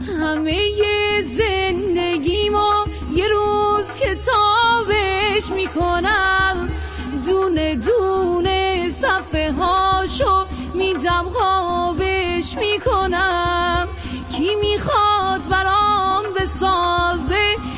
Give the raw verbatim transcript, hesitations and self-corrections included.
همه زندگیمو یه روز کتابش میکنم، دونه دونه صفحه هاشو میدم خوابش میکنم. کی میخواد برام بسازه